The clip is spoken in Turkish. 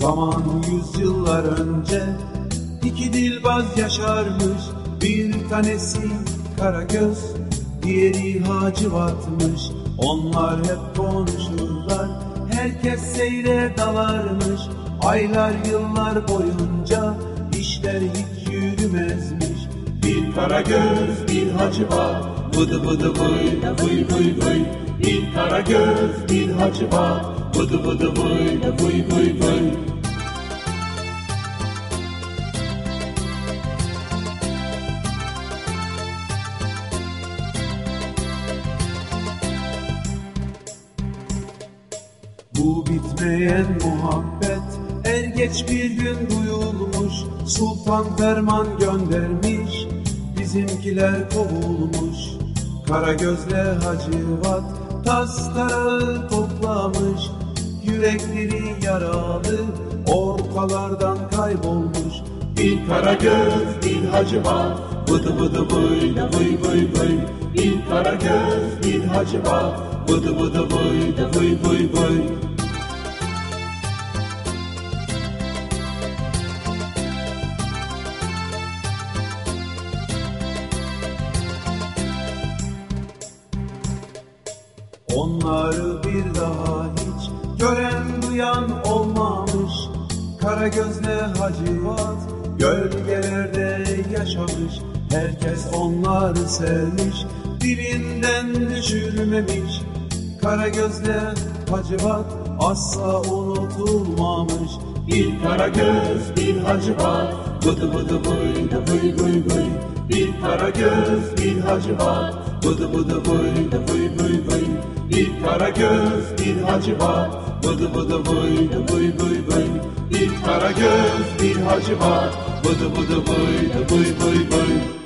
Zaman yüzyıllar önce iki dilbaz yaşarmış. Bir tanesi Karagöz, diğeri Hacivat'mış. Onlar hep konuşurlar, herkes seyre dalarmış. Aylar yıllar boyunca işler hiç yürümezmiş. Bir Karagöz, bir Hacivat, vıdı vıdı vıy, vıy vıy vıy. Bir Karagöz, bir Hacivat, vıdı vıdı vıy, vıy vıy vıy. Bu bitmeyen muhabbet er geç bir gün duyulmuş. Sultan ferman göndermiş, bizimkiler kovulmuş. Karagözle Hacivat tas tarağı toplamış. Yürekleri yaralı, ortalardan kaybolmuş. Bir Karagöz, bir Hacivat, vıdı vıdı vıy, vıy vıy vıy. Bir Karagöz, bir Hacivat, vıdı vıdı vıy, vıy vıy vıy. Onları bir daha hiç gören duyan olmamış. Karagözle Hacivat gölgelerde yaşamış. Herkes onları sevmiş, dilinden düşürmemiş. Karagözle Hacivat asla unutulmamış. Bir Karagöz, bir Hacivat, vıdı vıdı vıy, vıy vıy vıy. Bir Karagöz, bir Hacivat, vıdı vıdı vıy, vıy vıy vıy. Bir Karagöz, bir Hacivat, vıdı vıdı vıy, vıy vıy vıy. Bir Karagöz, bir Hacivat, vıdı vıdı vıy, vıy vıy vıy.